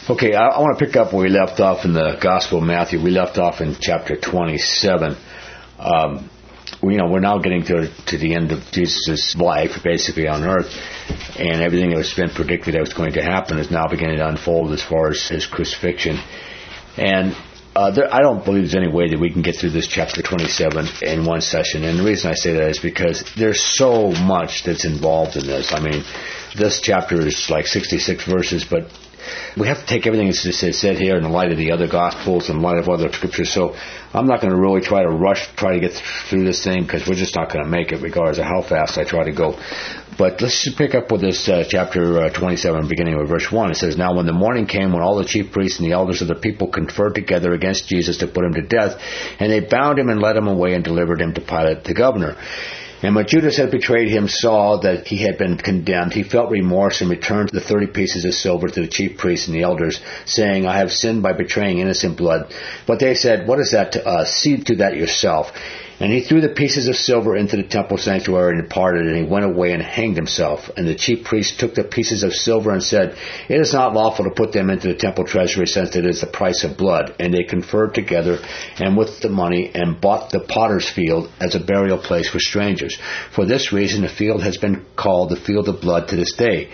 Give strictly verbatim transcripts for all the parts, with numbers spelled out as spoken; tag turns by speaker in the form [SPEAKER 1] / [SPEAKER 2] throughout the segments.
[SPEAKER 1] Okay, I, I want to pick up where we left off in the Gospel of Matthew. We left off in chapter twenty-seven. Um, we, you know, we're now getting to to the end of Jesus' life, basically on earth, and everything that was been predicted that was going to happen is now beginning to unfold as far as his crucifixion. And uh, there, I don't believe there's any way that we can get through this chapter twenty-seven in one session. And the reason I say that is because there's so much that's involved in this. I mean, this chapter is like sixty-six verses, but we have to take everything that's said here in the light of the other Gospels and in light of other Scriptures. So I'm not going to really try to rush, try to get through this thing, because we're just not going to make it, regardless of how fast I try to go. But let's just pick up with this uh, chapter uh, twenty-seven, beginning with verse one. It says, "Now when the morning came, when all the chief priests and the elders of the people conferred together against Jesus to put him to death, and they bound him and led him away and delivered him to Pilate the governor. And when Judas had betrayed him, saw that he had been condemned, he felt remorse and returned the thirty pieces of silver to the chief priests and the elders, saying, I have sinned by betraying innocent blood. But they said, What is that to us? See to that yourself. And he threw the pieces of silver into the temple sanctuary and departed, and he went away and hanged himself. And the chief priests took the pieces of silver and said, It is not lawful to put them into the temple treasury, since it is the price of blood. And they conferred together and with the money and bought the potter's field as a burial place for strangers. For this reason the field has been called the field of blood to this day.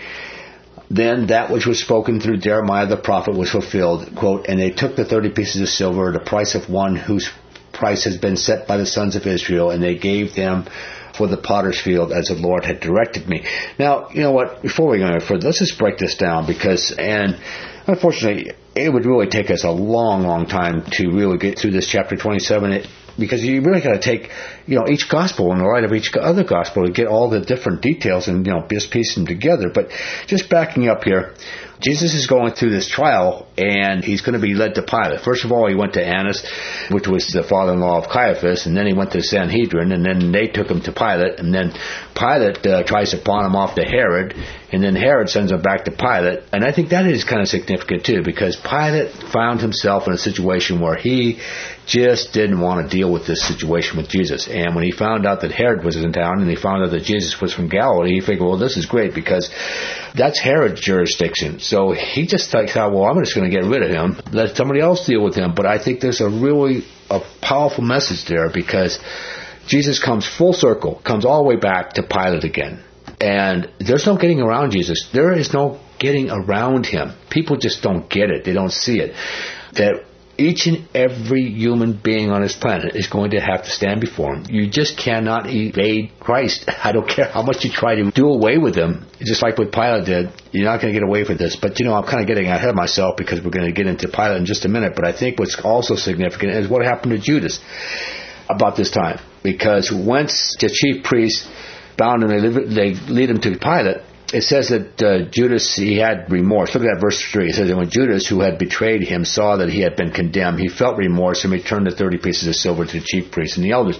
[SPEAKER 1] Then that which was spoken through Jeremiah the prophet was fulfilled, quote, And they took the thirty pieces of silver, the price of one whose price has been set by the sons of Israel, and they gave them for the potter's field as the Lord had directed me." Now, you know what, before we go any further, let's just break this down, because, and unfortunately, it would really take us a long, long time to really get through this chapter twenty-seven, it, because you really got to take, you know, each gospel in the light of each other gospel to get all the different details and, you know, just piece them together. But just backing up here, Jesus is going through this trial, and he's going to be led to Pilate. First of all, he went to Annas, which was the father-in-law of Caiaphas, and then he went to Sanhedrin, and then they took him to Pilate, and then Pilate uh, tries to pawn him off to Herod, and then Herod sends him back to Pilate. And I think that is kind of significant too, because Pilate found himself in a situation where he just didn't want to deal with this situation with Jesus. And when he found out that Herod was in town, and he found out that Jesus was from Galilee, he figured, well, this is great, because that's Herod's jurisdiction. So he just thought, well, I'm just going to get rid of him, let somebody else deal with him. But I think there's a really a powerful message there, because Jesus comes full circle, comes all the way back to Pilate again. And there's no getting around Jesus. There is no getting around him. People just don't get it. They don't see it. That each and every human being on this planet is going to have to stand before him. You just cannot evade Christ. I don't care how much you try to do away with him. Just like what Pilate did, you're not going to get away with this. But, you know, I'm kind of getting ahead of myself, because we're going to get into Pilate in just a minute. But I think what's also significant is what happened to Judas about this time. Because once the chief priests bound him, they lead him to Pilate, it says that uh, Judas, he had remorse. Look at that verse three. It says that when Judas, who had betrayed him, saw that he had been condemned, he felt remorse and returned the thirty pieces of silver to the chief priests and the elders.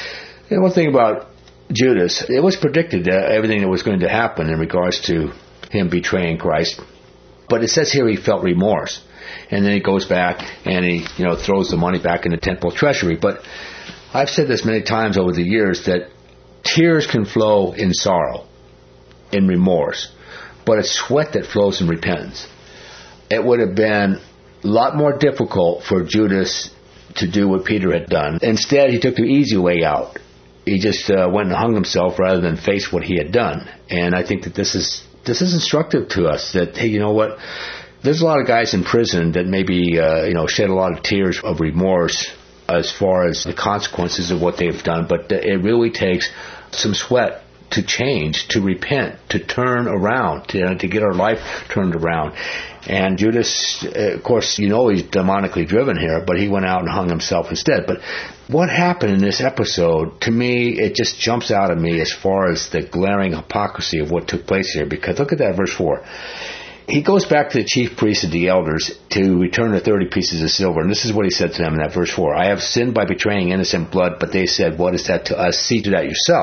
[SPEAKER 1] And one thing about Judas, it was predicted uh, everything that was going to happen in regards to him betraying Christ. But it says here he felt remorse. And then he goes back and he, you know, throws the money back in the temple treasury. But I've said this many times over the years, that tears can flow in sorrow, in remorse, but it's sweat that flows in repentance. It would have been a lot more difficult for Judas to do what Peter had done. Instead, he took the easy way out. He just uh, went and hung himself rather than face what he had done. And I think that this is this is instructive to us, that, hey, you know what? There's a lot of guys in prison that maybe uh, you know shed a lot of tears of remorse as far as the consequences of what they've done, but it really takes some sweat to change, to repent, to turn around, to, uh, to get our life turned around. And Judas, uh, of course, you know he's demonically driven here, but he went out and hung himself instead. But what happened in this episode, to me, it just jumps out at me as far as the glaring hypocrisy of what took place here. Because look at that, verse four. He goes back to the chief priests and the elders to return the thirty pieces of silver. And this is what he said to them in that verse four. I have sinned by betraying innocent blood, but they said, what is that to us? See to that yourself.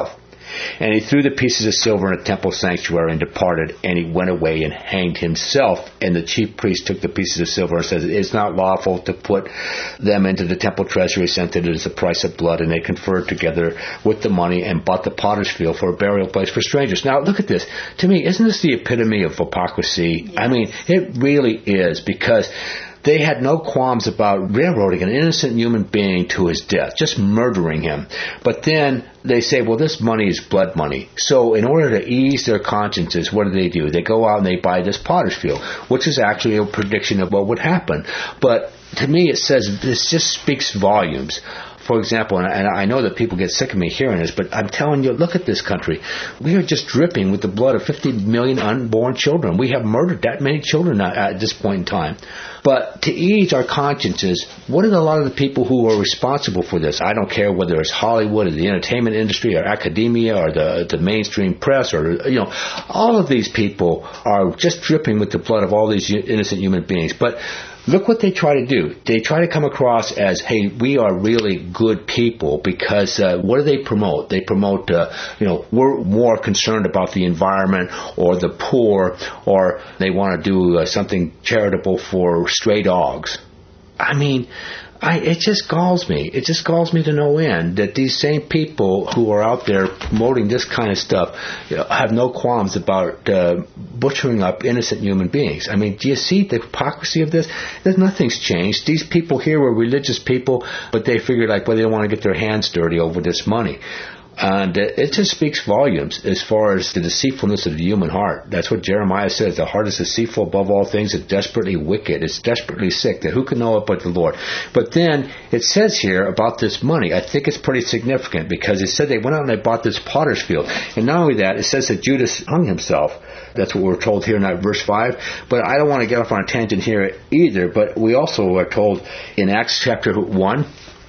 [SPEAKER 1] And he threw the pieces of silver in the temple sanctuary and departed, and he went away and hanged himself. And the chief priest took the pieces of silver and said, it's not lawful to put them into the temple treasury, since it is the price of blood. And they conferred together with the money and bought the potter's field for a burial place for strangers. Now, look at this. To me, isn't this the epitome of hypocrisy? Yes. I mean, it really is, because they had no qualms about railroading an innocent human being to his death, just murdering him. But then they say, well, this money is blood money. So in order to ease their consciences, what do they do? They go out and they buy this potter's field, which is actually a prediction of what would happen. But to me, it says, this just speaks volumes. For example, and I know that people get sick of me hearing this, but I'm telling you, look at this country. We are just dripping with the blood of fifty million unborn children. We have murdered that many children at this point in time. But to ease our consciences, what are a lot of the people who are responsible for this? I don't care whether it's Hollywood or the entertainment industry or academia or the, the mainstream press, or, you know, all of these people are just dripping with the blood of all these innocent human beings. But look what they try to do. They try to come across as, hey, we are really good people, because uh, what do they promote? They promote, uh, you know, we're more concerned about the environment or the poor, or they want to do uh, something charitable for stray dogs. I mean, I, it just galls me. It just galls me to no end that these same people who are out there promoting this kind of stuff, you know, have no qualms about uh, butchering up innocent human beings. I mean, do you see the hypocrisy of this? There's nothing's changed. These people here were religious people, but they figured, like, well, they don't want to get their hands dirty over this money. And it just speaks volumes as far as the deceitfulness of the human heart. That's what Jeremiah says. The heart is deceitful above all things. It's desperately wicked. It's desperately sick. That who can know it but the Lord? But then it says here about this money. I think it's pretty significant, because it said they went out and they bought this potter's field. And not only that, it says that Judas hung himself. That's what we're told here in that verse five. But I don't want to get off on a tangent here either. But we also are told in Acts chapter one,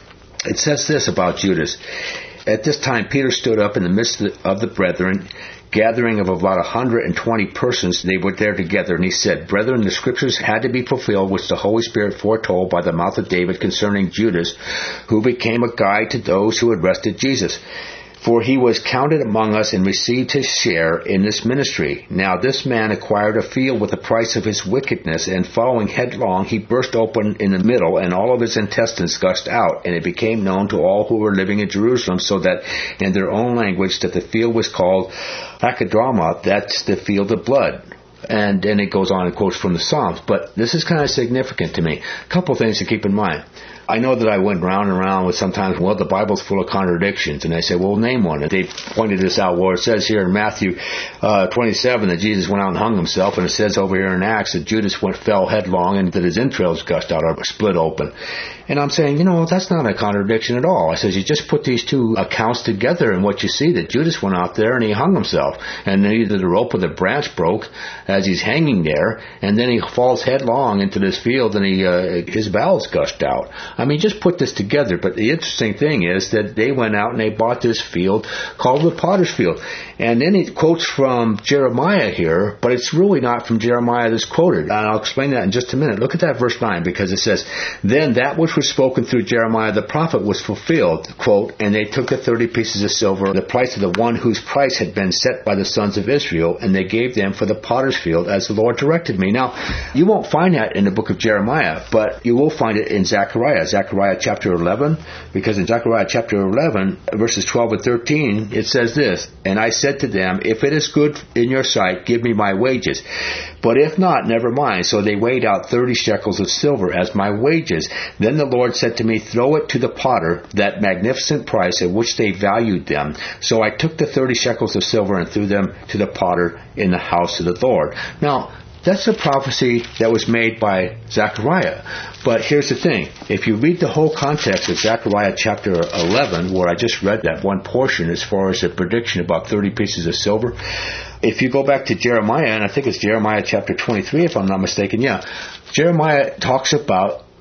[SPEAKER 1] it says this about Judas. At this time, Peter stood up in the midst of the brethren, gathering of about one hundred twenty persons. They were there together, and he said, Brethren, the scriptures had to be fulfilled, which the Holy Spirit foretold by the mouth of David concerning Judas, who became a guide to those who had arrested Jesus. For he was counted among us and received his share in this ministry. Now this man acquired a field with the price of his wickedness, and following headlong, he burst open in the middle, and all of his intestines gushed out. And it became known to all who were living in Jerusalem, so that in their own language, that the field was called Hakeldama, that's the field of blood. And then it goes on and quotes from the Psalms. But this is kind of significant to me. A couple of things to keep in mind. I know that I went round and round with sometimes, well, the Bible's full of contradictions. And I said, well, name one. And they pointed this out. Well, it says here in Matthew uh, twenty-seven that Jesus went out and hung himself. And it says over here in Acts that Judas went fell headlong and that his entrails gushed out or split open. And I'm saying, you know, that's not a contradiction at all. I says, you just put these two accounts together, and what you see, that Judas went out there and he hung himself. And then either the rope or the branch broke as he's hanging there, and then he falls headlong into this field, and he uh, his bowels gushed out. I mean, just put this together. But the interesting thing is that they went out and they bought this field called the potter's field. And then he quotes from Jeremiah here, but it's really not from Jeremiah that's quoted. And I'll explain that in just a minute. Look at that verse nine, because it says, Then that which was spoken through Jeremiah the prophet was fulfilled, quote, and they took the thirty pieces of silver, the price of the one whose price had been set by the sons of Israel, and they gave them for the potter's field as the Lord directed me. Now, you won't find that in the book of Jeremiah, but you will find it in Zechariah, Zechariah chapter eleven, because in Zechariah chapter eleven, verses twelve and thirteen, it says this, And I said to them, If it is good in your sight, give me my wages. But if not, never mind. So they weighed out thirty shekels of silver as my wages. Then the Lord said to me, Throw it to the potter, that magnificent price at which they valued them. So I took the thirty shekels of silver and threw them to the potter in the house of the Lord. Now, that's a prophecy that was made by Zechariah. But here's the thing. If you read the whole context of Zechariah chapter eleven, where I just read that one portion as far as the prediction about thirty pieces of silver, if you go back to Jeremiah, and I think it's Jeremiah chapter twenty-three if I'm not mistaken, yeah, Jeremiah talks about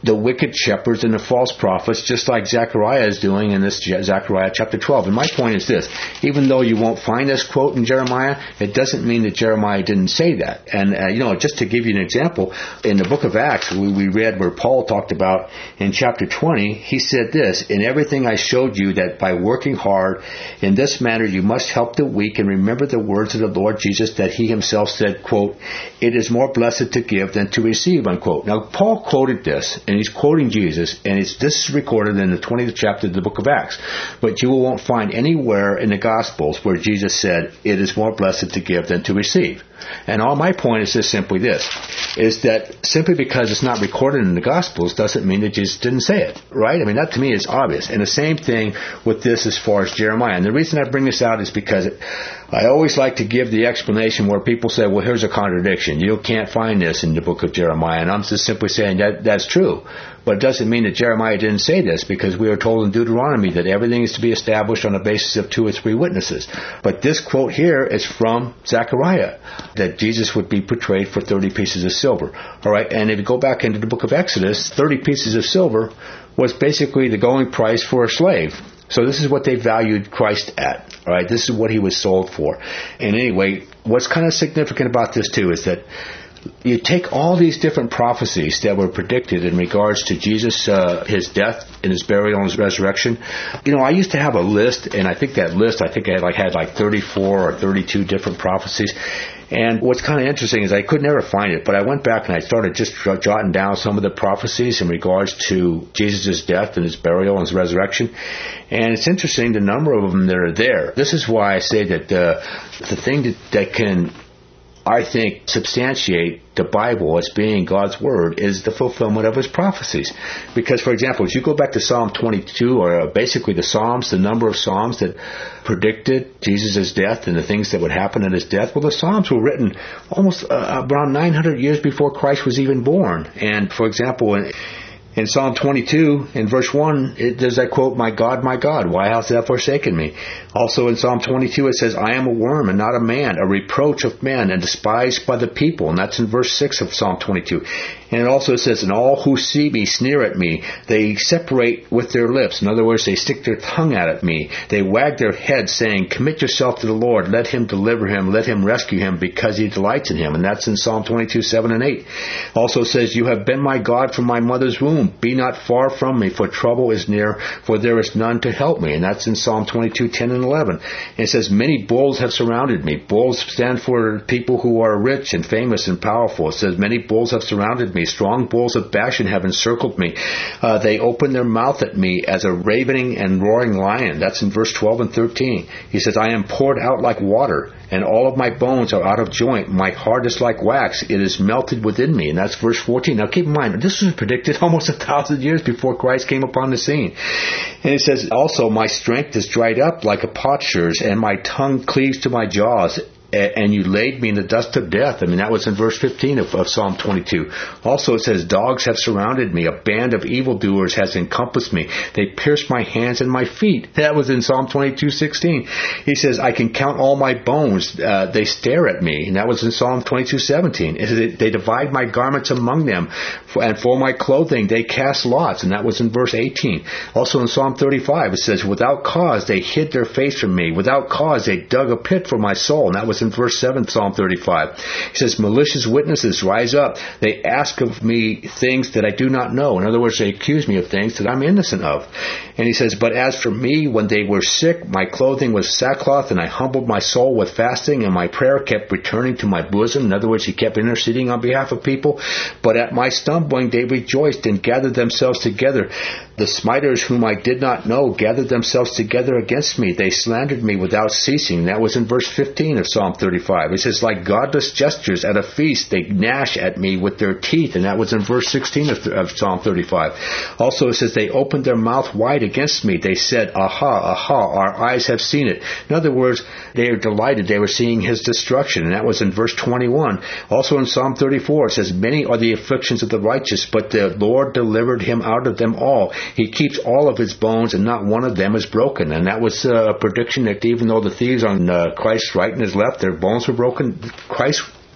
[SPEAKER 1] the wicked shepherds and the false prophets, just like Zechariah is doing in this Zechariah chapter twelve. And my point is this: even though you won't find this quote in Jeremiah, it doesn't mean that Jeremiah didn't say that. And uh, you know, just to give you an example, in the book of Acts, we, we read where Paul talked about in chapter twenty. He said this: "In everything I showed you that by working hard in this manner you must help the weak, and remember the words of the Lord Jesus, that He Himself said, quote, 'It is more blessed to give than to receive,' unquote." Now, Paul quoted this, and he's quoting Jesus, and it's, this is recorded in the twentieth chapter of the book of Acts. But you won't find anywhere in the Gospels where Jesus said, "It is more blessed to give than to receive." And all my point is just simply this, is that simply because it's not recorded in the Gospels doesn't mean that Jesus didn't say it, right? I mean, that to me is obvious. And the same thing with this as far as Jeremiah. And the reason I bring this out is because it, I always like to give the explanation where people say, well, here's a contradiction. You can't find this in the book of Jeremiah. And I'm just simply saying that that's true. But it doesn't mean that Jeremiah didn't say this, because we are told in Deuteronomy that everything is to be established on the basis of two or three witnesses. But this quote here is from Zechariah, that Jesus would be portrayed for thirty pieces of silver. All right, and if you go back into the book of Exodus, thirty pieces of silver was basically the going price for a slave. So this is what they valued Christ at. All right, this is what He was sold for. And anyway, what's kind of significant about this too is that you take all these different prophecies that were predicted in regards to Jesus, uh, His death and His burial and His resurrection. You know, I used to have a list, and I think that list, I think I had like, had like thirty-four or thirty-two different prophecies. And what's kind of interesting is I could never find it, but I went back and I started just jotting down some of the prophecies in regards to Jesus' death and His burial and His resurrection. And it's interesting the number of them that are there. This is why I say that uh, the thing that, that can, I think, substantiate the Bible as being God's Word is the fulfillment of His prophecies. Because, for example, if you go back to Psalm twenty-two, or uh, basically the Psalms, the number of Psalms that predicted Jesus' death and the things that would happen at His death, well, the Psalms were written almost uh, around nine hundred years before Christ was even born. And, for example, in In Psalm twenty-two, in verse one, it, there's that quote, "My God, my God, why hast thou forsaken me?" Also in Psalm twenty-two, it says, "I am a worm and not a man, a reproach of men and despised by the people." And that's in verse six of Psalm twenty-two. And it also says, "And all who see me sneer at me. They separate with their lips." In other words, they stick their tongue out at me. "They wag their heads, saying, Commit yourself to the Lord. Let Him deliver him. Let Him rescue him, because He delights in him." And that's in Psalm twenty-two, seven and eight. Also says, "You have been my God from my mother's womb. Be not far from me, for trouble is near, for there is none to help me." And that's in Psalm twenty-two, ten and eleven. And it says, "Many bulls have surrounded me." Bulls stand for people who are rich and famous and powerful. It says, "Many bulls have surrounded me. Strong bulls of Bashan have encircled me. Uh, they open their mouth at me as a ravening and roaring lion." That's in verse twelve and thirteen. He says, "I am poured out like water, and all of my bones are out of joint. My heart is like wax. It is melted within me." And that's verse fourteen. Now keep in mind, this was predicted almost a thousand years before Christ came upon the scene. And it says, also, "My strength is dried up like a potsherds, and my tongue cleaves to my jaws. And you laid me in the dust of death." I mean, that was in verse fifteen of, of Psalm twenty-two. Also, it says, "Dogs have surrounded me. A band of evildoers has encompassed me. They pierced my hands and my feet." That was in Psalm twenty-two, sixteen. He says, "I can count all my bones. Uh, they stare at me." And that was in Psalm twenty-two, seventeen. It says, "They divide my garments among them, and for my clothing they cast lots." And that was in verse eighteen. Also in Psalm thirty-five, it says, "Without cause they hid their face from me. Without cause they dug a pit for my soul." And that was in verse seven, Psalm thirty-five. He says, "Malicious witnesses rise up. They ask of me things that I do not know." In other words, they accuse me of things that I'm innocent of. And he says, "But as for me, when they were sick, my clothing was sackcloth, and I humbled my soul with fasting, and my prayer kept returning to my bosom." In other words, he kept interceding on behalf of people. "But at my stumbling they rejoiced and gathered themselves together. The smiters whom I did not know gathered themselves together against me. They slandered me without ceasing." That was in verse fifteen of Psalm thirty-five. It says, "Like godless jesters at a feast, they gnash at me with their teeth." And that was in verse sixteen of, of Psalm thirty-five. Also, it says, "They opened their mouth wide against me. They said, Aha, aha, our eyes have seen it." In other words, they are delighted. They were seeing His destruction. And that was in verse twenty-one. Also in Psalm thirty-four, it says, "Many are the afflictions of the righteous, but the Lord delivered him out of them all. He keeps all of his bones, and not one of them is broken." And that was a prediction that even though the thieves on uh, Christ's right and His left, their bones were broken, Christ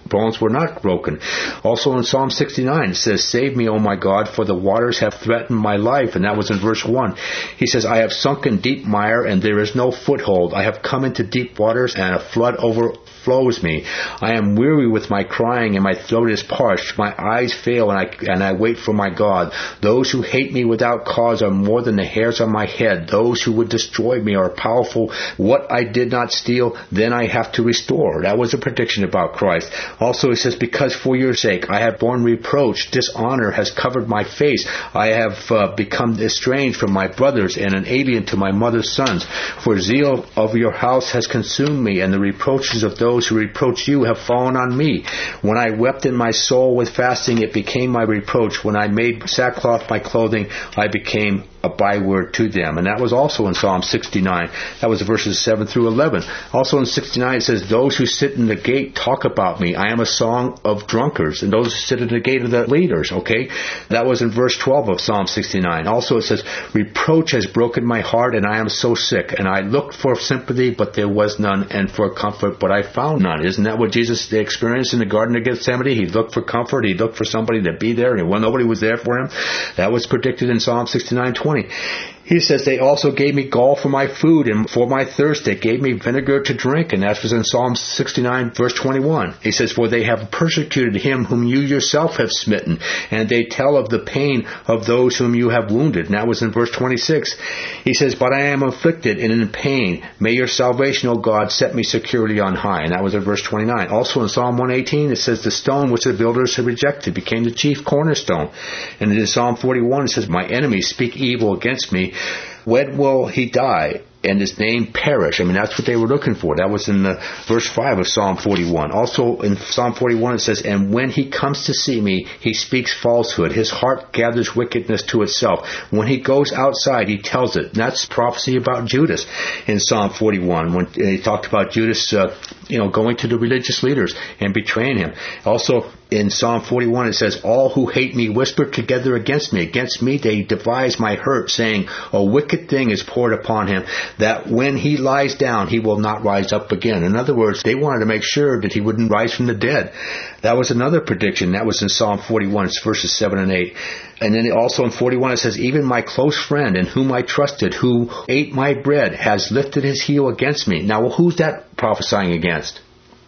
[SPEAKER 1] bones were not broken. Also in Psalm sixty-nine, it says, save me, O my God, for the waters have threatened my life. And that was in verse one. He says, I have sunk in deep mire, and there is no foothold. I have come into deep waters, and a flood overflows me. I am weary with my crying, and my throat is parched. My eyes fail, and I, and I wait for my God. Those who hate me without cause are more than the hairs on my head. Those who would destroy me are powerful. What I did not steal, then I have to restore. That was a prediction about Christ. Also, he says, because for your sake I have borne reproach. Dishonor has covered my face. I have uh, become estranged from my brothers and an alien to my mother's sons. For zeal of your house has consumed me, and the reproaches of those who reproach you have fallen on me. When I wept in my soul with fasting, it became my reproach. When I made sackcloth my clothing, I became a byword to them. And that was also in Psalm sixty-nine. That was verses seven through eleven. Also in sixty-nine it says, those who sit in the gate talk about me. I am a song of drunkards. And those who sit in the gate are the leaders. Okay? That was in verse twelve of Psalm sixty-nine. Also it says, reproach has broken my heart, and I am so sick. And I looked for sympathy, but there was none, and for comfort, but I found none. Isn't that what Jesus experienced in the Garden of Gethsemane? He looked for comfort. He looked for somebody to be there, and when nobody was there for him. That was predicted in Psalm sixty-nine twenty. He says, they also gave me gall for my food, and for my thirst they gave me vinegar to drink. And that was in Psalm sixty-nine, verse twenty-one. He says, for they have persecuted him whom you yourself have smitten, and they tell of the pain of those whom you have wounded. And that was in verse twenty-six. He says, but I am afflicted and in pain. May your salvation, O God, set me securely on high. And that was in verse twenty-nine. Also in Psalm one eighteen, it says, the stone which the builders had rejected became the chief cornerstone. And in Psalm forty-one, it says, my enemies speak evil against me. When will he die and his name perish? I mean, that's what they were looking for. That was in the verse five of Psalm forty-one. Also in Psalm forty-one it says, and when he comes to see me, he speaks falsehood. His heart gathers wickedness to itself. When he goes outside, he tells it. And that's prophecy about Judas in Psalm forty-one, when he talked about Judas, uh, you know, going to the religious leaders and betraying him. Also in Psalm forty-one it says, all who hate me whisper together against me. Against me they devise my hurt, saying, a wicked thing is poured upon him, that when he lies down, he will not rise up again. In other words, they wanted to make sure that he wouldn't rise from the dead. That was another prediction. That was in Psalm forty-one, it's verses seven and eight. And then also in forty-one it says, even my close friend in whom I trusted, who ate my bread, has lifted his heel against me. Now, well, who's that prophesying against?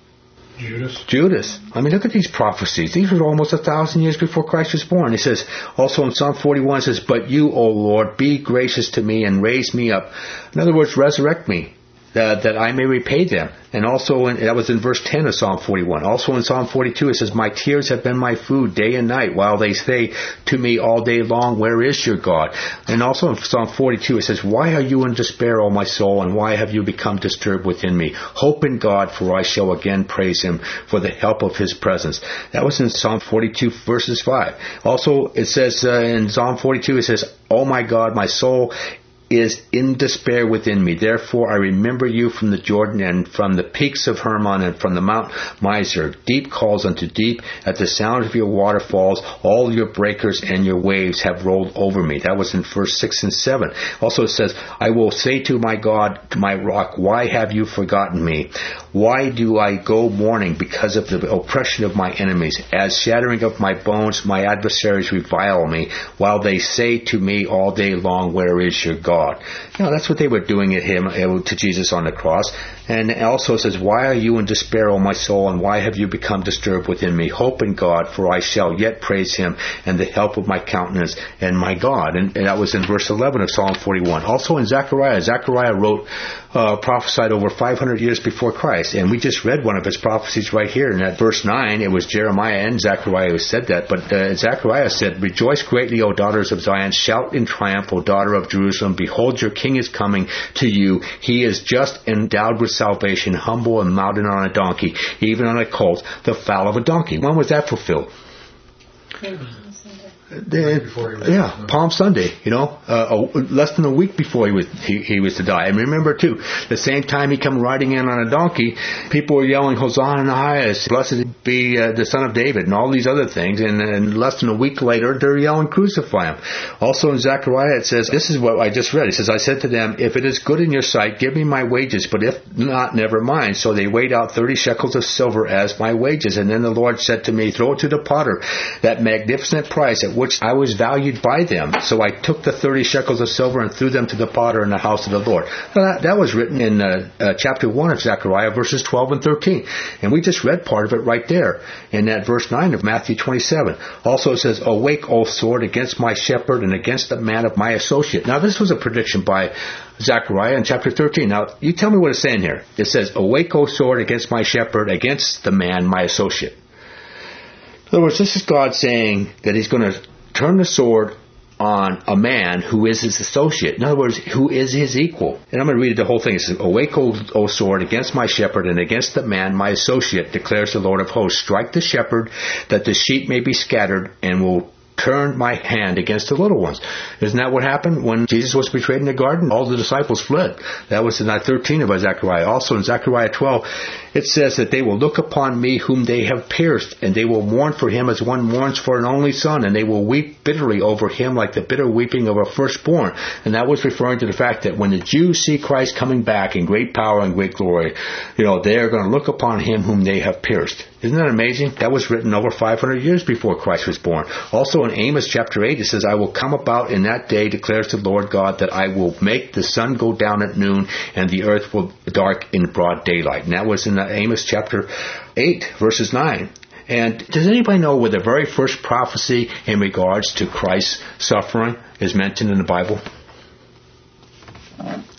[SPEAKER 2] Judas.
[SPEAKER 1] Judas. I mean, look at these prophecies. These were almost a thousand years before Christ was born. He says, also in Psalm forty-one, it says, but you, O Lord, be gracious to me and raise me up. In other words, resurrect me, that, that I may repay them. And also, in, that was in verse ten of Psalm forty-one. Also in Psalm forty-two, it says, my tears have been my food day and night, while they say to me all day long, where is your God? And also in Psalm forty-two, it says, why are you in despair, O my soul, and why have you become disturbed within me? Hope in God, for I shall again praise him for the help of his presence. That was in Psalm forty-two, verses five. Also, it says uh, in Psalm forty-two, it says, oh my God, my soul is in despair within me. Therefore I remember you from the Jordan, and from the peaks of Hermon, and from the Mount Mizar. Deep calls unto deep. At the sound of your waterfalls, all your breakers and your waves have rolled over me. That was in verse six and seven. Also it says, I will say to my God, to my rock, why have you forgotten me? Why do I go mourning because of the oppression of my enemies? As shattering of my bones, my adversaries revile me, while they say to me all day long, where is your God? You know, that's what they were doing at him, to Jesus on the cross. And also it says, why are you in despair, O my soul, and why have you become disturbed within me? Hope in God, for I shall yet praise him, and the help of my countenance and my God. And, and that was in verse eleven of Psalm forty-one. Also in Zechariah, Zechariah wrote, uh, prophesied over five hundred years before Christ. And we just read one of his prophecies right here. In that verse nine, it was Jeremiah and Zechariah who said that. But uh, Zechariah said, rejoice greatly, O daughters of Zion. Shout in triumph, O daughter of Jerusalem. Behold, your king is coming to you. He is just, endowed with salvation, humble, and mounted on a donkey, even on a colt, the foal of a donkey. When was that fulfilled?
[SPEAKER 2] Right before he was,
[SPEAKER 1] yeah,
[SPEAKER 2] uh,
[SPEAKER 1] Palm Sunday, you know, uh, a, less than a week before he was he, he was to die. And remember too, the same time he come riding in on a donkey, people were yelling, "Hosanna in the highest, blessed be uh, the Son of David," and all these other things. And, and less than a week later, they're yelling, "Crucify him." Also in Zechariah it says, this is what I just read. It says, "I said to them, if it is good in your sight, give me my wages, but if not, never mind." So they weighed out thirty shekels of silver as my wages. And then the Lord said to me, "Throw it to the potter, that magnificent price at which I was valued by them." So I took the thirty shekels of silver and threw them to the potter in the house of the Lord. Now that, that was written in uh, uh, chapter one of Zechariah, verses twelve and thirteen. And we just read part of it right there in that verse nine of Matthew twenty-seven. Also it says, "Awake, O sword, against my shepherd and against the man of my associate." Now this was a prediction by Zechariah in chapter thirteen. Now you tell me what it's saying here. It says, "Awake, O sword, against my shepherd, against the man, my associate." In other words, this is God saying that he's going to turn the sword on a man who is his associate. In other words, who is his equal. And I'm going to read the whole thing. It says, "Awake, O, o sword, against my shepherd and against the man, my associate, declares the Lord of hosts. Strike the shepherd, that the sheep may be scattered, and will turn my hand against the little ones." Isn't that what happened when Jesus was betrayed in the garden? All the disciples fled. That was in thirteen of Zechariah. Also in Zechariah twelve, it says that they will look upon me whom they have pierced, and they will mourn for him as one mourns for an only son, and they will weep bitterly over him like the bitter weeping of a firstborn. And that was referring to the fact that when the Jews see Christ coming back in great power and great glory, you know, they are going to look upon him whom they have pierced. Isn't that amazing? That was written over five hundred years before Christ was born. Also in Amos chapter eight, it says, "I will come about in that day, declares the Lord God, that I will make the sun go down at noon, and the earth will dark in broad daylight." And that was in Amos chapter eight, verses nine. And does anybody know where the very first prophecy in regards to Christ's suffering is mentioned in the Bible?
[SPEAKER 2] Uh,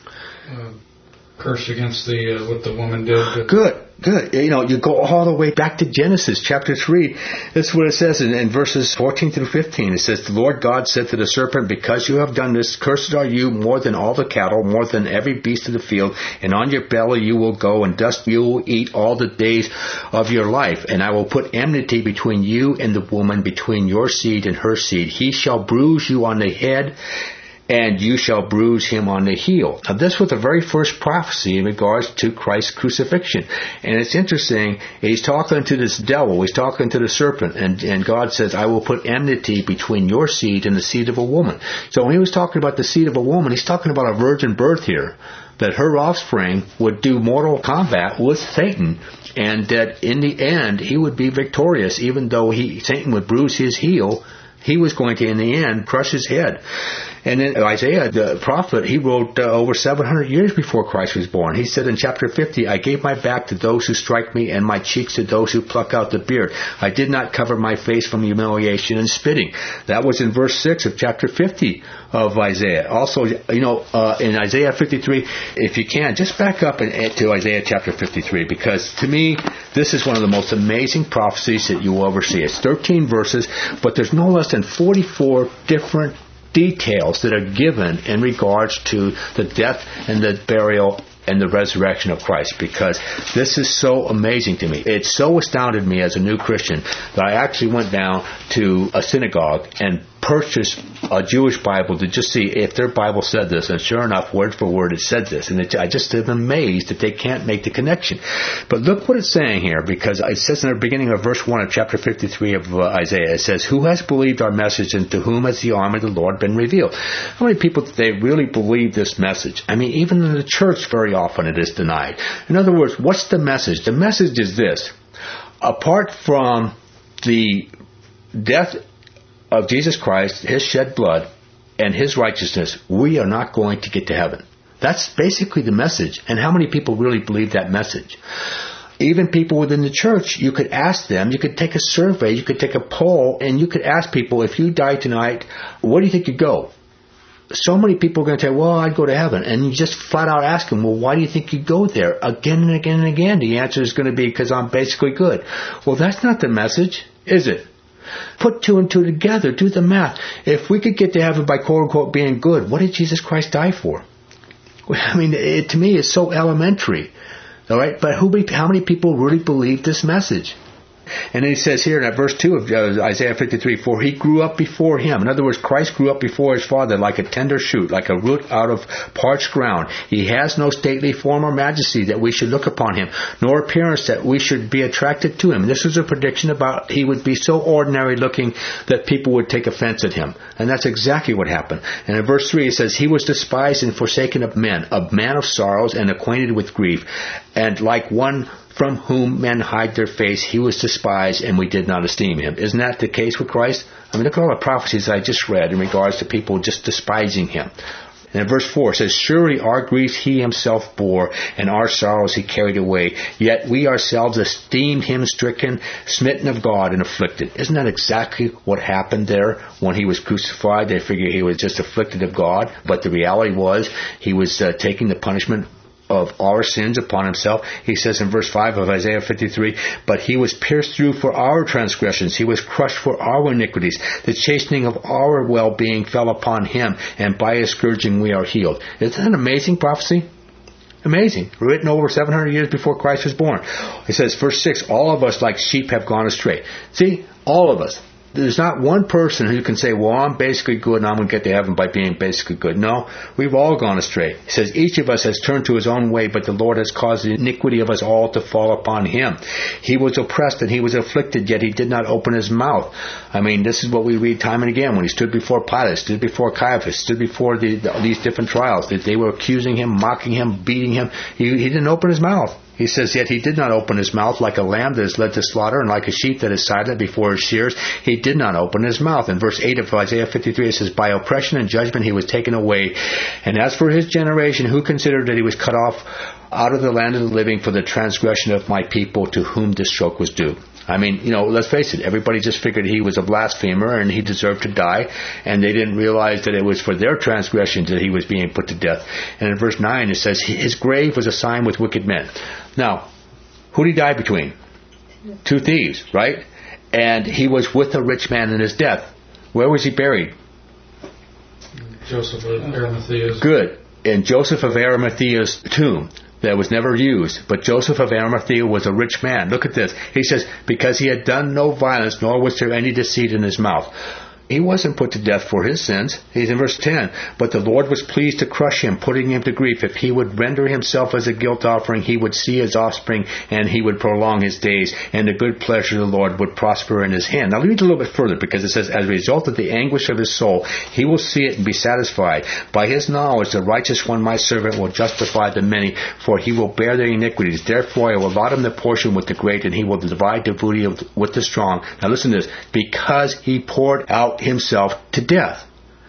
[SPEAKER 2] curse against the uh, what the woman did.
[SPEAKER 1] Good. Good. You know, you go all the way back to Genesis chapter three. This is what it says in, in verses fourteen through fifteen. It says, "The Lord God said to the serpent, because you have done this, cursed are you more than all the cattle, more than every beast of the field, and on your belly you will go, and dust you will eat all the days of your life. And I will put enmity between you and the woman, between your seed and her seed. He shall bruise you on the head, and you shall bruise him on the heel." Now, this was the very first prophecy in regards to Christ's crucifixion. And it's interesting, he's talking to this devil, he's talking to the serpent, and, and God says, "I will put enmity between your seed and the seed of a woman." So when he was talking about the seed of a woman, he's talking about a virgin birth here, that her offspring would do mortal combat with Satan, and that in the end, he would be victorious, even though he Satan would bruise his heel. He was going to, in the end, crush his head. And then Isaiah, the prophet, he wrote uh, over seven hundred years before Christ was born. He said in chapter fifty, "I gave my back to those who strike me, and my cheeks to those who pluck out the beard. I did not cover my face from humiliation and spitting." That was in verse six of chapter fifty of Isaiah. Also, you know, uh, in Isaiah fifty-three, if you can, just back up and, and to Isaiah chapter fifty-three, because to me, this is one of the most amazing prophecies that you will ever see. It's thirteen verses, but there's no less than forty-four different details that are given in regards to the death and the burial and the resurrection of Christ, because this is so amazing to me. It so astounded me as a new Christian that I actually went down to a synagogue and purchased a Jewish Bible to just see if their Bible said this, and sure enough, word for word, it said this. And it, I just am amazed that they can't make the connection. But look what it's saying here, because it says in the beginning of verse one of chapter fifty-three of uh, Isaiah, it says, "Who has believed our message, and to whom has the arm of the Lord been revealed?" How many people today really believe this message? I mean, even in the church, very often it is denied. In other words, what's the message? The message is this: apart from the death of Jesus Christ, his shed blood, and his righteousness, we are not going to get to heaven. That's basically the message. And how many people really believe that message? Even people within the church, you could ask them, you could take a survey, you could take a poll, and you could ask people, if you die tonight, where do you think you'd go? So many people are going to say, well, I'd go to heaven. And you just flat out ask them, well, why do you think you'd go there? Again and again and again, the answer is going to be, because I'm basically good. Well, that's not the message, is it? Put two and two together. Do the math. If we could get to heaven by quote-unquote being good, what did Jesus Christ die for? I mean, it, to me, it's so elementary. All right? But who? How many people really believe this message? And then he says here in that verse two of Isaiah fifty-three, for he grew up before him. In other words, Christ grew up before his Father like a tender shoot, like a root out of parched ground. He has no stately form or majesty that we should look upon him, nor appearance that we should be attracted to him. This was a prediction about he would be so ordinary looking that people would take offense at him. And that's exactly what happened. And in verse three it says, he was despised and forsaken of men, a man of sorrows and acquainted with grief. And like one from whom men hide their face, he was despised, and we did not esteem him. Isn't that the case with Christ? I mean, look at all the prophecies I just read in regards to people just despising him. And in verse four it says, surely our griefs he himself bore, and our sorrows he carried away. Yet we ourselves esteemed him stricken, smitten of God, and afflicted. Isn't that exactly what happened there when he was crucified? They figured he was just afflicted of God, but the reality was he was uh, taking the punishment of our sins upon himself. He says in verse five of Isaiah fifty-three, but he was pierced through for our transgressions, he was crushed for our iniquities, the chastening of our well-being fell upon him, and by his scourging we are healed. Isn't that an amazing prophecy? Amazing. Written over seven hundred years before Christ was born. It says, verse six, all of us like sheep have gone astray. See, all of us. There's not one person who can say, well, I'm basically good and I'm going to get to heaven by being basically good. No, we've all gone astray. It says, each of us has turned to his own way, but the Lord has caused the iniquity of us all to fall upon him. He was oppressed and he was afflicted, yet he did not open his mouth. I mean, this is what we read time and again when he stood before Pilate, stood before Caiaphas, stood before the, the, these different trials. That they were accusing him, mocking him, beating him. He, he didn't open his mouth. He says, yet he did not open his mouth, like a lamb that is led to slaughter, and like a sheep that is silent before his shears. He did not open his mouth. In verse eight of Isaiah fifty-three, it says, by oppression and judgment he was taken away. And as for his generation, who considered that he was cut off out of the land of the living for the transgression of my people, to whom this stroke was due? I mean, you know, let's face it, everybody just figured he was a blasphemer and he deserved to die, and they didn't realize that it was for their transgressions that he was being put to death. And in verse nine it says, his grave was assigned with wicked men. Now, who did he die between? Two thieves, right? And he was with a rich man in his death. Where was he buried?
[SPEAKER 2] Joseph of Arimathea's.
[SPEAKER 1] Good. In Joseph of Arimathea's tomb. That was never used. But Joseph of Arimathea was a rich man. Look at this. He says, because he had done no violence, nor was there any deceit in his mouth. He wasn't put to death for his sins. He's in verse ten. But the Lord was pleased to crush him, putting him to grief. If he would render himself as a guilt offering, he would see his offspring, and he would prolong his days, and the good pleasure of the Lord would prosper in his hand. Now read a little bit further, because it says, as a result of the anguish of his soul, he will see it and be satisfied. By his knowledge, the righteous one, my servant, will justify the many, for he will bear their iniquities. Therefore I will allot him the portion with the great, and he will divide the booty of, with the strong. Now listen to this. Because he poured out himself to death,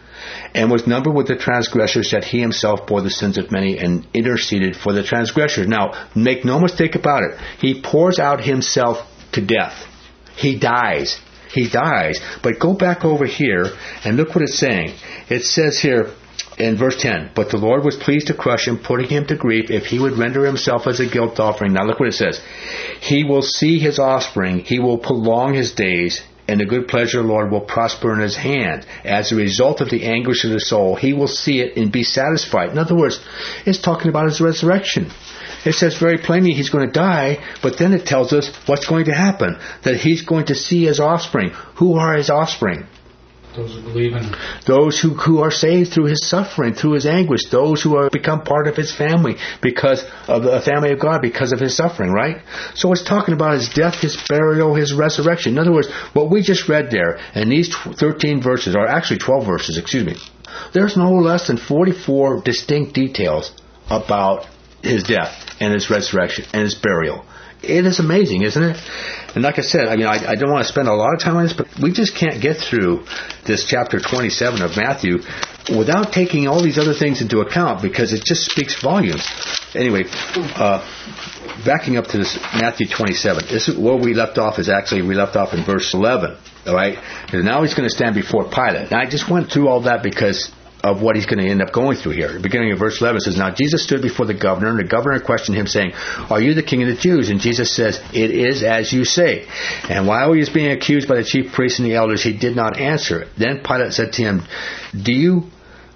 [SPEAKER 1] and was numbered with the transgressors, that he himself bore the sins of many and interceded for the transgressors. Now, make no mistake about it. He pours out himself to death. He dies. He dies. But go back over here and look what it's saying. It says here in verse ten, but the Lord was pleased to crush him, putting him to grief, if he would render himself as a guilt offering. Now look what it says. He will see his offspring. He will prolong his days, and the good pleasure of the Lord will prosper in his hand. As a result of the anguish of the soul, he will see it and be satisfied. In other words, it's talking about his resurrection. It says very plainly he's going to die, but then it tells us what's going to happen. That he's going to see his offspring. Who are his offspring?
[SPEAKER 2] Those who believe in him.
[SPEAKER 1] Those who, who are saved through his suffering, through his anguish. Those who are become part of his family because of the family of God, because of his suffering, right? So it's talking about his death, his burial, his resurrection. In other words, what we just read there in these thirteen verses, or actually twelve verses, excuse me, there's no less than forty-four distinct details about his death and his resurrection and his burial. It is amazing, isn't it? And like I said, I mean, I, I don't want to spend a lot of time on this, but we just can't get through this chapter twenty-seven of Matthew without taking all these other things into account, because it just speaks volumes. Anyway, uh, backing up to this Matthew twenty-seven, this is where we left off. Is actually we left off in verse eleven. All right, and now he's going to stand before Pilate. And I just went through all that because of what he's going to end up going through here. The beginning of verse eleven says, now Jesus stood before the governor, and the governor questioned him, saying, are you the king of the Jews? And Jesus says, it is as you say. And while he was being accused by the chief priests and the elders, he did not answer. Then Pilate said to him, do you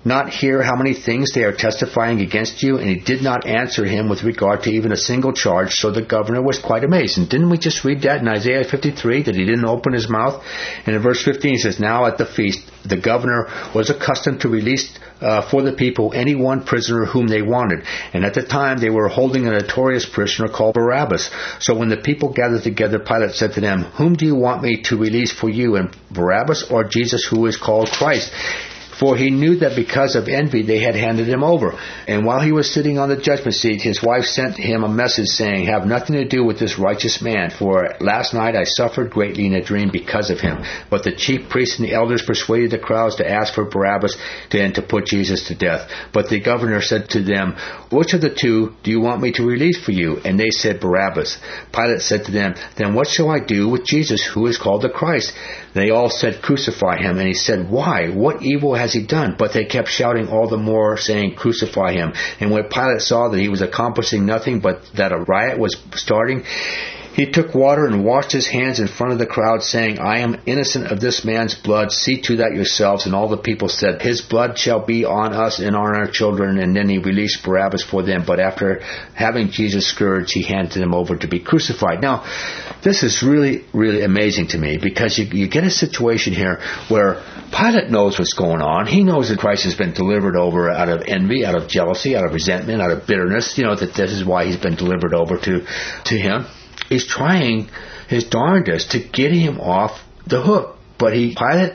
[SPEAKER 1] not hear how many things they are testifying against you? And he did not answer him with regard to even a single charge, so the governor was quite amazed. And didn't we just read that in Isaiah fifty-three, that he didn't open his mouth? And in verse fifteen it says, now at the feast, the governor was accustomed to release uh, for the people any one prisoner whom they wanted. And at the time they were holding a notorious prisoner called Barabbas. So when the people gathered together, Pilate said to them, whom do you want me to release for you, and Barabbas or Jesus, who is called Christ? For he knew that because of envy they had handed him over. And while he was sitting on the judgment seat, his wife sent him a message saying, have nothing to do with this righteous man, for last night I suffered greatly in a dream because of him. But the chief priests and the elders persuaded the crowds to ask for Barabbas and to put Jesus to death. But the governor said to them, which of the two do you want me to release for you? And they said, Barabbas. Pilate said to them, then what shall I do with Jesus, who is called the Christ? They all said, crucify him. And he said, why? What evil has he done? But they kept shouting all the more, saying, crucify him. And when Pilate saw that he was accomplishing nothing, but that a riot was starting, he took water and washed his hands in front of the crowd, saying, I am innocent of this man's blood. See to that yourselves. And all the people said, his blood shall be on us and on our children. And then he released Barabbas for them. But after having Jesus scourged, he handed him over to be crucified. Now, this is really, really amazing to me, because you, you get a situation here where Pilate knows what's going on. He knows that Christ has been delivered over out of envy, out of jealousy, out of resentment, out of bitterness. You know, that this is why he's been delivered over to, to him. He's trying his darndest to get him off the hook. But he, Pilate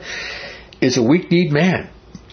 [SPEAKER 1] is a weak-kneed man.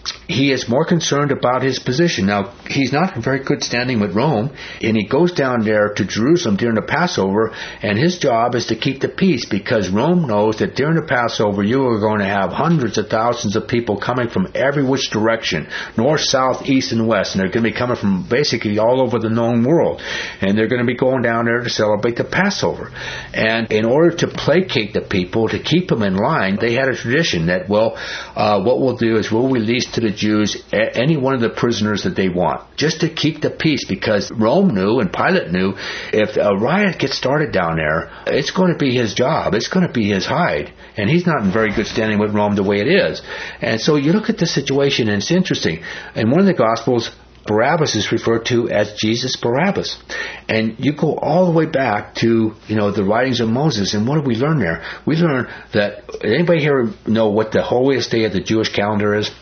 [SPEAKER 1] He is more concerned about his position. Now, he's not in very good standing with Rome, and he goes down there to Jerusalem during the Passover, and his job is to keep the peace, because Rome knows that during the Passover you are going to have hundreds of thousands of people coming from every which direction, north, south, east, and west, and they're going to be coming from basically all over the known world, and they're going to be going down there to celebrate the Passover. And in order to placate the people, to keep them in line, they had a tradition that, well, uh, what we'll do is we'll release to the Jews any one of the prisoners that they want, just to keep the peace, because Rome knew and Pilate knew if a riot gets started down there, it's going to be his job, it's going to be his hide, and he's not in very good standing with Rome the way it is. And so you look at this situation, and it's interesting. In one of the Gospels, Barabbas is referred to as Jesus Barabbas. And you go all the way back to, you know, the writings of Moses, and what do we learn there? We learn that, anybody here know what the holiest day of the Jewish calendar is?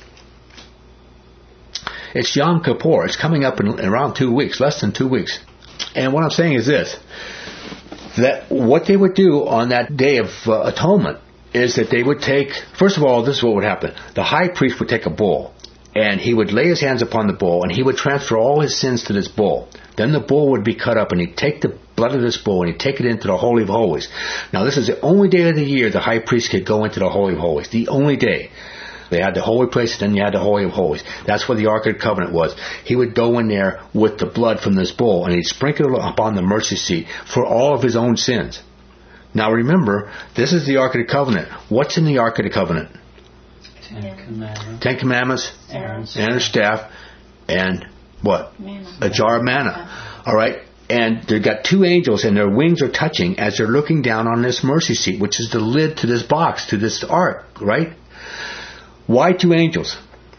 [SPEAKER 1] It's Yom Kippur. It's coming up in around two weeks, less than two weeks. And what I'm saying is this, that what they would do on that day of uh, atonement is that they would take, first of all, this is what would happen. The high priest would take a bull, and he would lay his hands upon the bull, and he would transfer all his sins to this bull. Then the bull would be cut up, and he'd take the blood of this bull, and he'd take it into the Holy of Holies. Now, this is the only day of the year the high priest could go into the Holy of Holies. The only day. They had the holy place, then you had the Holy of Holies. That's where the Ark of the Covenant was. He would go in there with the blood from this bull, and he'd sprinkle it upon the mercy seat for all of his own sins. Now remember, this is the Ark of the Covenant. What's in the Ark of the Covenant?
[SPEAKER 3] Ten Commandments.
[SPEAKER 1] Ten Commandments,
[SPEAKER 3] Aaron's
[SPEAKER 1] Aaron's staff, and what?
[SPEAKER 3] Manna.
[SPEAKER 1] A jar of manna. All right? And they've got two angels, and their wings are touching as they're looking down on this mercy seat, which is the lid to this box, to this ark, right? Why two angels?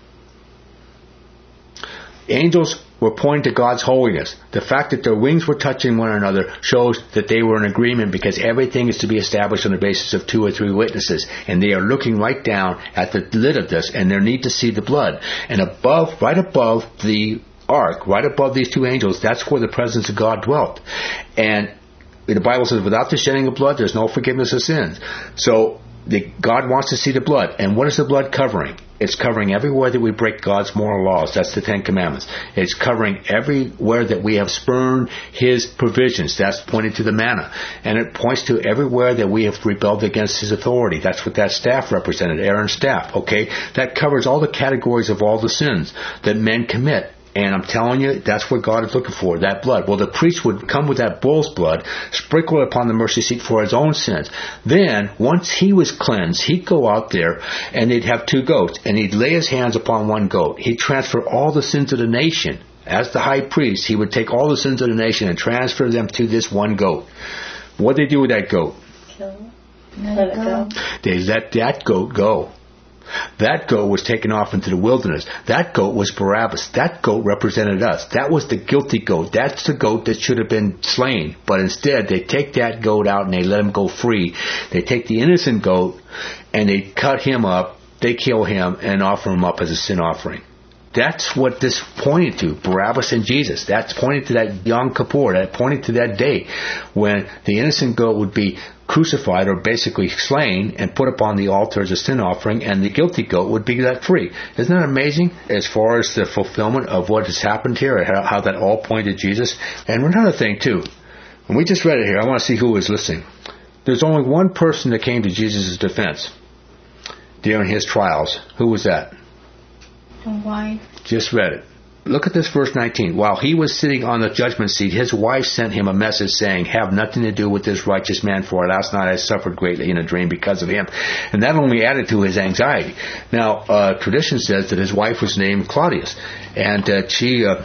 [SPEAKER 1] Angels were pointing to God's holiness. The fact that their wings were touching one another shows that they were in agreement, because everything is to be established on the basis of two or three witnesses. And they are looking right down at the lid of this, and they need to see the blood. And above, right above the ark, right above these two angels, that's where the presence of God dwelt. And the Bible says, without the shedding of blood, there's no forgiveness of sins. So The, God wants to see the blood. And what is the blood covering? It's covering everywhere that we break God's moral laws. That's the Ten Commandments. It's covering everywhere that we have spurned His provisions. That's pointed to the manna. And it points to everywhere that we have rebelled against His authority. That's what that staff represented, Aaron's staff. Okay? That covers all the categories of all the sins that men commit. And I'm telling you, that's what God is looking for, that blood. Well, the priest would come with that bull's blood, sprinkle it upon the mercy seat for his own sins. Then, once he was cleansed, he'd go out there, and they'd have two goats, and he'd lay his hands upon one goat. He'd transfer all the sins of the nation. As the high priest, he would take all the sins of the nation and transfer them to this one goat. What'd they do with that goat?
[SPEAKER 3] Kill. Let it go.
[SPEAKER 1] They let that goat go. That goat was taken off into the wilderness. That goat was Barabbas. That goat represented us. That was the guilty goat. That's the goat that should have been slain. But instead, they take that goat out and they let him go free. They take the innocent goat and they cut him up, they kill him, and offer him up as a sin offering. That's what this pointed to, Barabbas and Jesus. That's pointing to that Yom Kippur. That pointed to that day when the innocent goat would be crucified or basically slain and put upon the altar as a sin offering, and the guilty goat would be let free. Isn't that amazing as far as the fulfillment of what has happened here and how, how that all pointed to Jesus? And another thing, too. When we just read it here, I want to see who was listening. There's only one person that came to Jesus' defense during his trials. Who was that?
[SPEAKER 4] The wife.
[SPEAKER 1] Just read it. Look at this verse nineteen. While he was sitting on the judgment seat, his wife sent him a message saying, have nothing to do with this righteous man, for last night I suffered greatly in a dream because of him. And that only added to his anxiety. Now, uh, tradition says that his wife was named Claudius, and uh, she... Uh,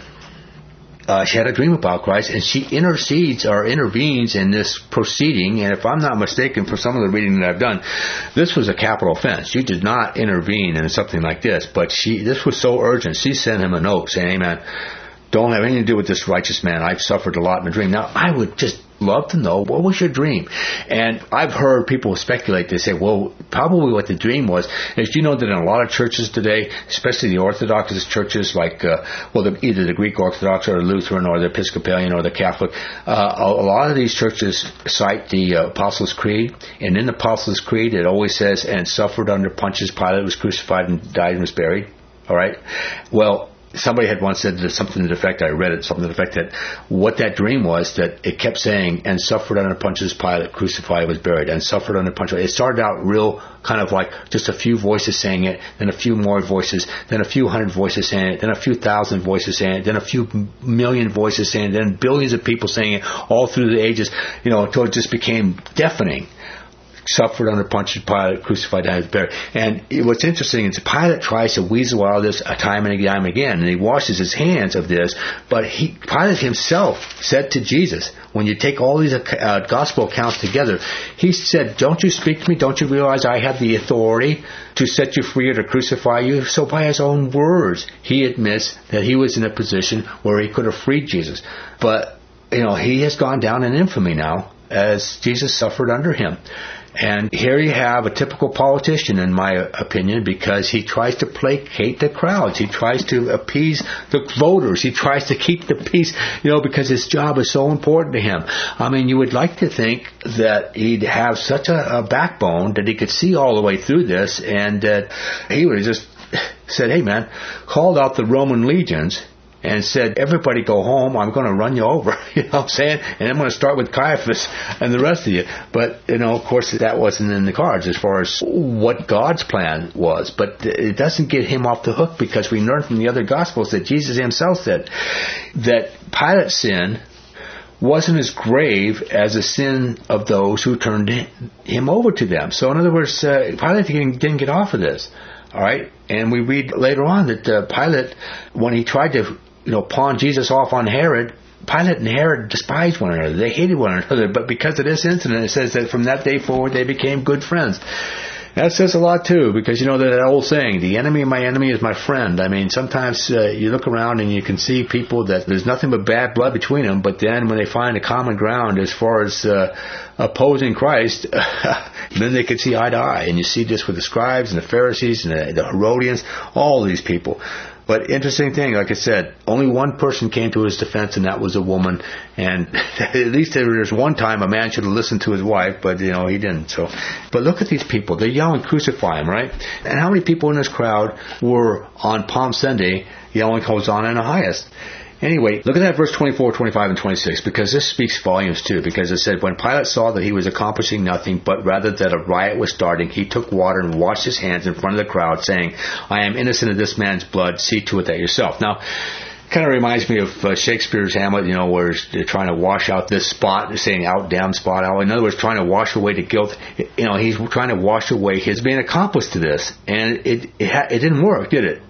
[SPEAKER 1] Uh, she had a dream about Christ, and she intercedes or intervenes in this proceeding. And if I'm not mistaken, for some of the reading that I've done, this was a capital offense. You did not intervene in something like this, but she this was so urgent. She sent him a note saying, "Hey, man, don't have anything to do with this righteous man. I've suffered a lot in a dream." Now, I would just love to know, what was your dream? And I've heard people speculate. They say, well, probably what the dream was is, you know that in a lot of churches today, especially the Orthodox churches, like, uh, well, the, either the Greek Orthodox or the Lutheran or the Episcopalian or the Catholic, uh, a, a lot of these churches cite the uh, Apostles' Creed. And in the Apostles' Creed, it always says, and suffered under Pontius Pilate, was crucified and died and was buried. All right? Well, somebody had once said something to the effect, I read it, something to the effect that what that dream was, that it kept saying, and suffered under Pontius Pilate, crucified, was buried, and suffered under Pontius Pilate. It started out real kind of like just a few voices saying it, then a few more voices, then a few hundred voices saying it, then a few thousand voices saying it, then a few million voices saying it, then billions of people saying it all through the ages, you know, until it just became deafening. Suffered under Pontius Pilate, crucified, died, buried. And what's interesting is Pilate tries to weasel out of this time and time again, and he washes his hands of this. But he, Pilate himself said to Jesus, when you take all these uh, gospel accounts together, he said, "Don't you speak to me? Don't you realize I have the authority to set you free or to crucify you?" So by his own words, he admits that he was in a position where he could have freed Jesus. But, you know, he has gone down in infamy now as Jesus suffered under him. And here you have a typical politician, in my opinion, because he tries to placate the crowds. He tries to appease the voters. He tries to keep the peace, you know, because his job is so important to him. I mean, you would like to think that he'd have such a, a backbone that he could see all the way through this, and that he would have just said, "Hey, man," called out the Roman legions and said, "Everybody go home, I'm going to run you over," you know what I'm saying? And I'm going to start with Caiaphas and the rest of you. But, you know, of course, that wasn't in the cards as far as what God's plan was. But it doesn't get him off the hook, because we learn from the other Gospels that Jesus himself said that Pilate's sin wasn't as grave as the sin of those who turned him over to them. So, in other words, uh, Pilate didn't get off of this. All right? And we read later on that uh, Pilate, when he tried to you know, pawn Jesus off on Herod, Pilate and Herod despised one another. They hated one another. But because of this incident, it says that from that day forward, they became good friends. That says a lot, too, because, you know, that old saying, the enemy of my enemy is my friend. I mean, sometimes uh, you look around and you can see people that there's nothing but bad blood between them, but then when they find a common ground as far as uh, opposing Christ, then they can see eye to eye. And you see this with the scribes and the Pharisees and the, the Herodians, all these people. But interesting thing, like I said, only one person came to his defense, and that was a woman. And at least there was one time a man should have listened to his wife, but, you know, he didn't. So, but look at these people. They're yelling, "Crucify him," right? And how many people in this crowd were on Palm Sunday yelling Hosanna in the highest? Anyway, look at that verse twenty-four, twenty-five, and twenty-six, because this speaks volumes too, because it said, when Pilate saw that he was accomplishing nothing, but rather that a riot was starting, he took water and washed his hands in front of the crowd, saying, "I am innocent of this man's blood, see to it that yourself." Now, kind of reminds me of uh, Shakespeare's Hamlet, you know, where they're trying to wash out this spot, saying out, damn spot out. In other words, trying to wash away the guilt. You know, he's trying to wash away his being accomplice to this. And it it, ha- it didn't work, did it?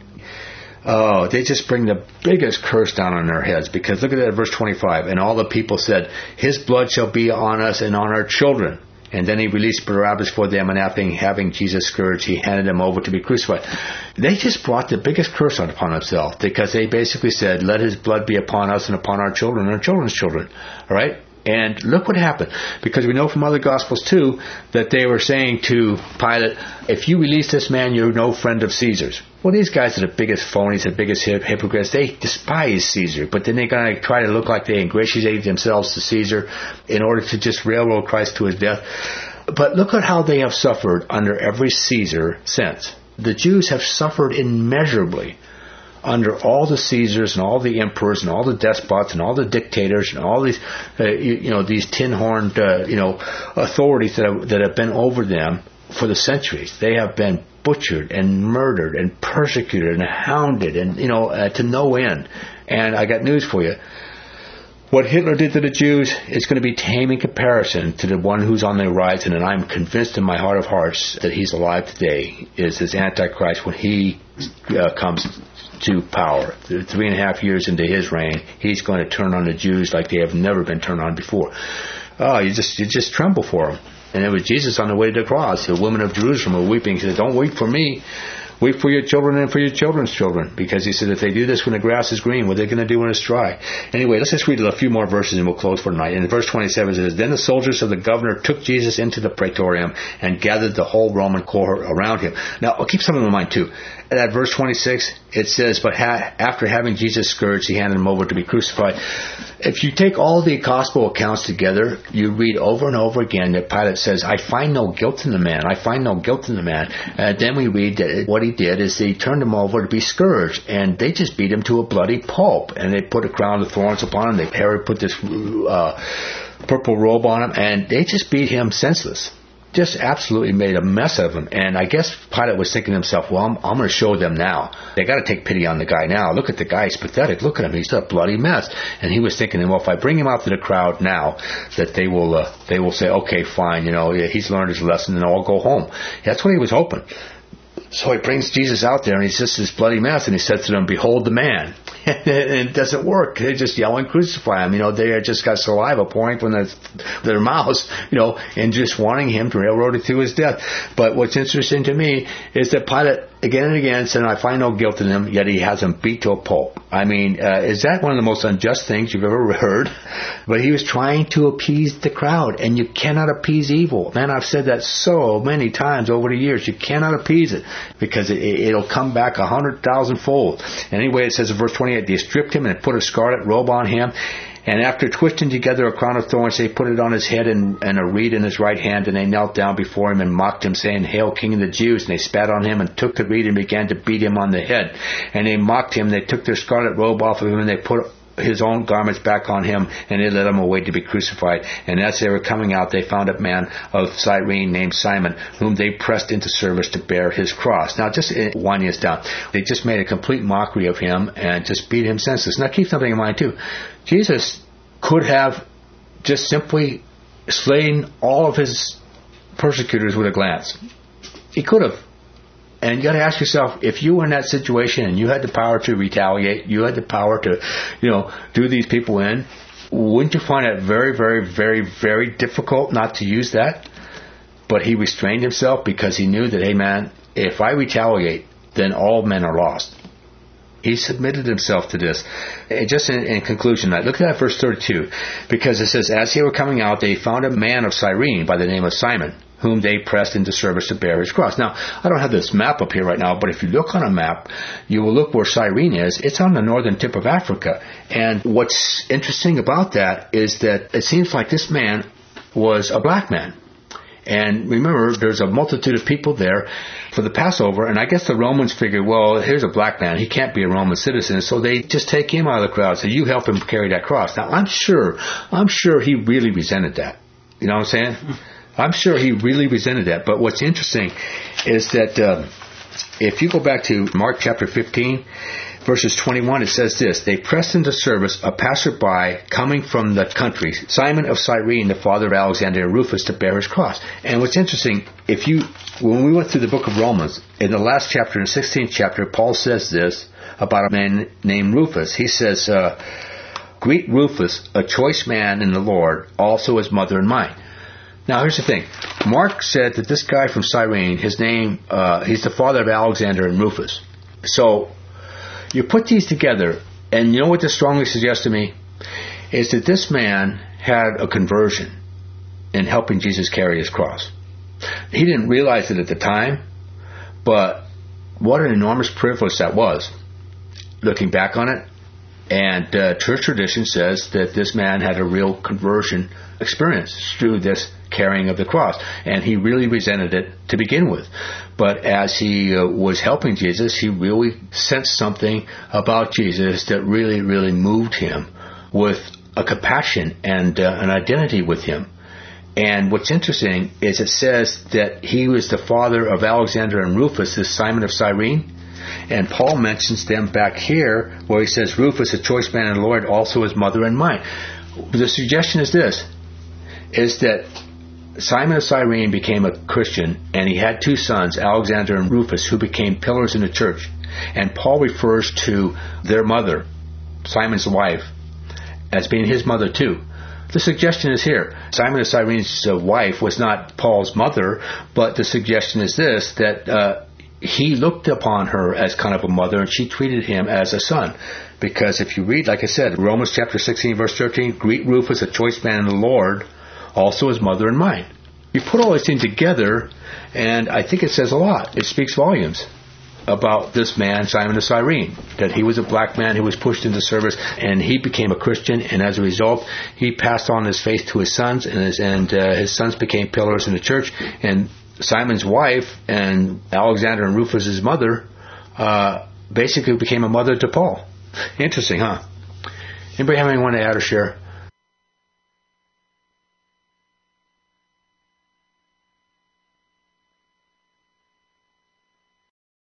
[SPEAKER 1] Oh, they just bring the biggest curse down on their heads, because look at that verse twenty-five. And all the people said, "His blood shall be on us and on our children." And then he released Barabbas for them, and after having Jesus scourged, he handed him over to be crucified. They just brought the biggest curse upon themselves, because they basically said, let his blood be upon us and upon our children and our children's children. All right? And look what happened. Because we know from other Gospels, too, that they were saying to Pilate, if you release this man, you're no friend of Caesar's. Well, these guys are the biggest phonies, the biggest hypocrites. They despise Caesar, but then they're going to try to look like they ingratiate themselves to Caesar in order to just railroad Christ to his death. But look at how they have suffered under every Caesar since. The Jews have suffered immeasurably under all the Caesars and all the emperors and all the despots and all the dictators and all these, uh, you, you know, these tin-horned, uh, you know, authorities that have, that have been over them for the centuries. They have been butchered and murdered and persecuted and hounded and, you know, uh, to no end. And I got news for you. What Hitler did to the Jews is going to be tame in comparison to the one who's on the horizon, and I'm convinced in my heart of hearts that he's alive today, is this Antichrist when he uh, comes to power. Three and a half years into his reign, he's going to turn on the Jews like they have never been turned on before. Oh, you just you just tremble for him. And it was Jesus on the way to the cross. The women of Jerusalem were weeping. He said, don't weep for me. Weep for your children and for your children's children. Because he said, if they do this when the grass is green, what are they going to do when it's dry? Anyway, let's just read a few more verses and we'll close for tonight. In verse twenty-seven it says, then the soldiers of the governor took Jesus into the praetorium and gathered the whole Roman cohort around him. Now, I'll keep something in mind too. At verse twenty-six, it says, but ha- after having Jesus scourged, he handed him over to be crucified. If you take all the gospel accounts together, you read over and over again that Pilate says, I find no guilt in the man. I find no guilt in the man. And then we read that what he did is they turned him over to be scourged, and they just beat him to a bloody pulp. And they put a crown of thorns upon him. They Herod put this uh, purple robe on him, and they just beat him senseless. Just absolutely made a mess of him. And I guess Pilate was thinking to himself, well, I'm, I'm going to show them now. They got to take pity on the guy now. Look at the guy. He's pathetic. Look at him. He's a bloody mess. And he was thinking, well, if I bring him out to the crowd now, that they will uh, they will say, okay, fine, you know, he's learned his lesson and I'll go home. That's what he was hoping. So he brings Jesus out there, and he's just this bloody mess, and he says to them, behold the man. And it doesn't work. They just yell and crucify him. You know, they just got saliva pouring from their, their mouths, you know, and just wanting him to railroad it to his death. But what's interesting to me is that Pilate, again and again, said, I find no guilt in him, yet he has him beat to a pulp. I mean, uh, is that one of the most unjust things you've ever heard? But he was trying to appease the crowd, and you cannot appease evil. Man, I've said that so many times over the years. You cannot appease it, because it, it'll come back a hundred thousand fold. And anyway, it says in verse twenty-eight, they stripped him and put a scarlet robe on him. And after twisting together a crown of thorns, they put it on his head and, and a reed in his right hand. And they knelt down before him and mocked him, saying, Hail, King of the Jews. And they spat on him and took the reed and began to beat him on the head. And they mocked him. They took their scarlet robe off of him, and they put his own garments back on him, and they led him away to be crucified. And as they were coming out, they found a man of Cyrene named Simon, whom they pressed into service to bear his cross. Now, just winding us down, they just made a complete mockery of him and just beat him senseless. Now, keep something in mind, too. Jesus could have just simply slain all of his persecutors with a glance. He could have. And you got to ask yourself, if you were in that situation and you had the power to retaliate, you had the power to, you know, do these people in, wouldn't you find it very, very, very, very difficult not to use that? But he restrained himself because he knew that, hey man, if I retaliate, then all men are lost. He submitted himself to this. And just in, in conclusion, look at that verse thirty-two, because it says, as they were coming out, they found a man of Cyrene by the name of Simon, whom they pressed into service to bear his cross. Now, I don't have this map up here right now, but if you look on a map, you will look where Cyrene is. It's on the northern tip of Africa. And what's interesting about that is that it seems like this man was a black man. And remember, there's a multitude of people there for the Passover, and I guess the Romans figured, well, here's a black man. He can't be a Roman citizen, so they just take him out of the crowd. So you help him carry that cross. Now, I'm sure, I'm sure he really resented that. You know what I'm saying? I'm sure he really resented that. But what's interesting is that uh, if you go back to Mark chapter fifteen, verses twenty-one, it says this, they pressed into service a passerby coming from the country, Simon of Cyrene, the father of Alexander and Rufus, to bear his cross. And what's interesting, if you, when we went through the book of Romans, in the last chapter, in the sixteenth chapter, Paul says this about a man named Rufus. He says, uh, greet Rufus, a choice man in the Lord, also his mother and mine. Now, here's the thing. Mark said that this guy from Cyrene, his name, uh, he's the father of Alexander and Rufus. So, you put these together, and you know what this strongly suggests to me? Is that this man had a conversion in helping Jesus carry his cross. He didn't realize it at the time, but what an enormous privilege that was, looking back on it. And uh, church tradition says that this man had a real conversion experience through this carrying of the cross. And he really resented it to begin with. But as he uh, was helping Jesus, he really sensed something about Jesus that really, really moved him with a compassion and uh, an identity with him. And what's interesting is it says that he was the father of Alexander and Rufus, this Simon of Cyrene. And Paul mentions them back here where he says, Rufus, a choice man in the Lord, also his mother and mine. The suggestion is this, is that Simon of Cyrene became a Christian, and he had two sons, Alexander and Rufus, who became pillars in the church. And Paul refers to their mother, Simon's wife, as being his mother too. The suggestion is here. Simon of Cyrene's uh, wife was not Paul's mother, but the suggestion is this, that uh, he looked upon her as kind of a mother, and she treated him as a son. Because if you read, like I said, Romans chapter sixteen, verse thirteen, greet Rufus, a choice man in the Lord, also his mother and mine. You put all these things together, and I think it says a lot. It speaks volumes about this man, Simon of Cyrene, that he was a black man who was pushed into service, and he became a Christian, and as a result, he passed on his faith to his sons, and his, and, uh, his sons became pillars in the church, and Simon's wife and Alexander and Rufus' mother uh, basically became a mother to Paul. Interesting, huh? Anybody have anyone to add or share?